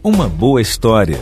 Uma boa história.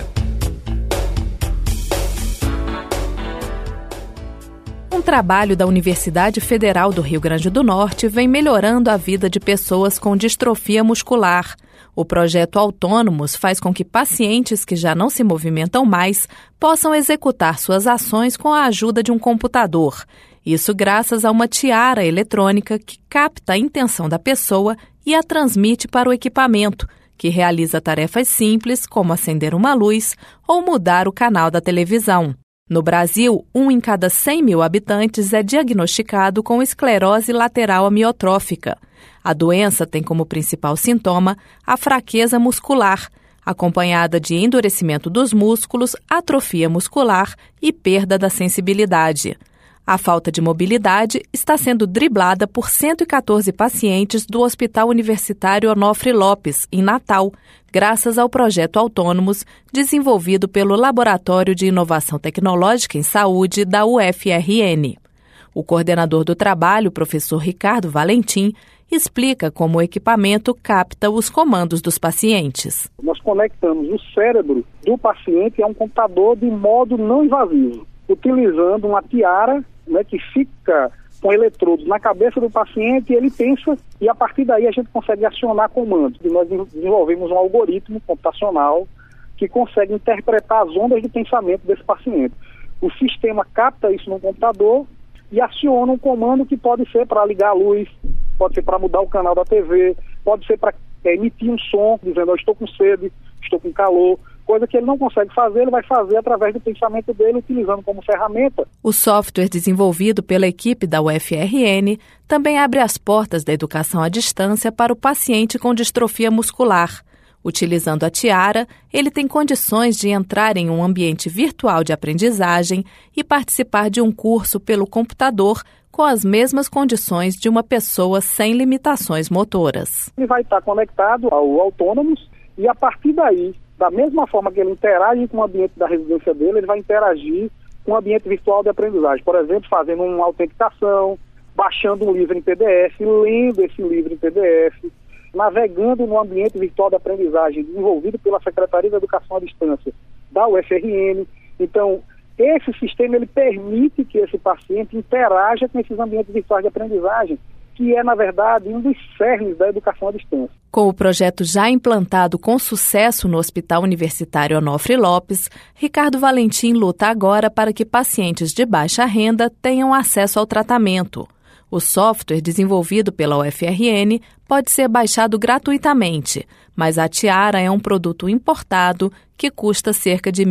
Um trabalho da Universidade Federal do Rio Grande do Norte vem melhorando a vida de pessoas com distrofia muscular. O projeto Autônomos faz com que pacientes que já não se movimentam mais possam executar suas ações com a ajuda de um computador. Isso graças a uma tiara eletrônica que capta a intenção da pessoa e a transmite para o equipamento, que realiza tarefas simples como acender uma luz ou mudar o canal da televisão. No Brasil, 1 em cada 100 mil habitantes é diagnosticado com esclerose lateral amiotrófica. A doença tem como principal sintoma a fraqueza muscular, acompanhada de endurecimento dos músculos, atrofia muscular e perda da sensibilidade. A falta de mobilidade está sendo driblada por 114 pacientes do Hospital Universitário Onofre Lopes, em Natal, graças ao projeto Autônomos, desenvolvido pelo Laboratório de Inovação Tecnológica em Saúde da UFRN. O coordenador do trabalho, professor Ricardo Valentim, explica como o equipamento capta os comandos dos pacientes. Nós conectamos o cérebro do paciente a um computador de modo não invasivo, utilizando uma tiara, que fica com eletrodos na cabeça do paciente, e ele pensa, e a partir daí a gente consegue acionar comandos. E nós desenvolvemos um algoritmo computacional que consegue interpretar as ondas de pensamento desse paciente. O sistema capta isso no computador e aciona um comando que pode ser para ligar a luz, pode ser para mudar o canal da TV, pode ser para emitir um som, dizendo, eu estou com sede, estou com calor. Coisa que ele não consegue fazer, ele vai fazer através do pensamento dele, utilizando como ferramenta. O software desenvolvido pela equipe da UFRN também abre as portas da educação à distância para o paciente com distrofia muscular. Utilizando a tiara, ele tem condições de entrar em um ambiente virtual de aprendizagem e participar de um curso pelo computador com as mesmas condições de uma pessoa sem limitações motoras. Ele vai estar conectado ao Autônomos e, a partir daí, da mesma forma que ele interage com o ambiente da residência dele, ele vai interagir com o ambiente virtual de aprendizagem. Por exemplo, fazendo uma autenticação, baixando um livro em PDF, lendo esse livro em PDF, navegando no ambiente virtual de aprendizagem desenvolvido pela Secretaria de Educação à Distância da UFRN. Então, esse sistema ele permite que esse paciente interaja com esses ambientes virtuais de aprendizagem, que é, na verdade, um dos cernes da educação à distância. Com o projeto já implantado com sucesso no Hospital Universitário Onofre Lopes, Ricardo Valentim luta agora para que pacientes de baixa renda tenham acesso ao tratamento. O software desenvolvido pela UFRN pode ser baixado gratuitamente, mas a tiara é um produto importado que custa cerca de R$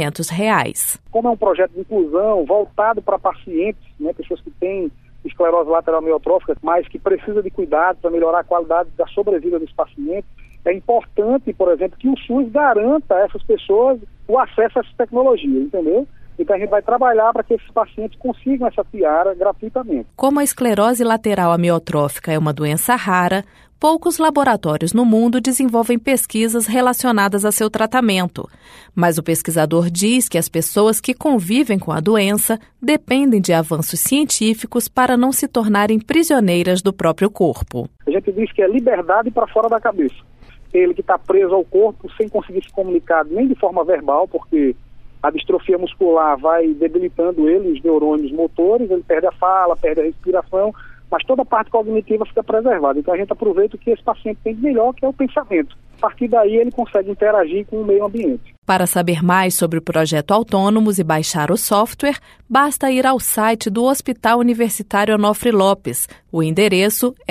1.500. Como é um projeto de inclusão voltado para pacientes, pessoas que têm esclerose lateral amiotrófica, mas que precisa de cuidado para melhorar a qualidade da sobrevida dos pacientes, é importante, por exemplo, que o SUS garanta a essas pessoas o acesso a essa tecnologia, entendeu? Então a gente vai trabalhar para que esses pacientes consigam essa tiara gratuitamente. Como a esclerose lateral amiotrófica é uma doença rara, poucos laboratórios no mundo desenvolvem pesquisas relacionadas a seu tratamento. Mas o pesquisador diz que as pessoas que convivem com a doença dependem de avanços científicos para não se tornarem prisioneiras do próprio corpo. A gente diz que é liberdade para fora da cabeça. Ele que está preso ao corpo sem conseguir se comunicar nem de forma verbal, porque a distrofia muscular vai debilitando ele, os neurônios motores, ele perde a fala, perde a respiração, mas toda a parte cognitiva fica preservada. Então a gente aproveita o que esse paciente tem de melhor, que é o pensamento. A partir daí ele consegue interagir com o meio ambiente. Para saber mais sobre o projeto Autônomos e baixar o software, basta ir ao site do Hospital Universitário Onofre Lopes. O endereço é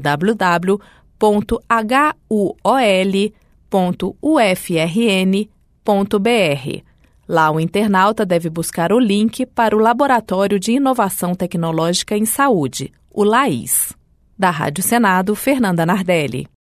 www.hul.ufrn.br. Lá o internauta deve buscar o link para o Laboratório de Inovação Tecnológica em Saúde, o LAIS. Da Rádio Senado, Fernanda Nardelli.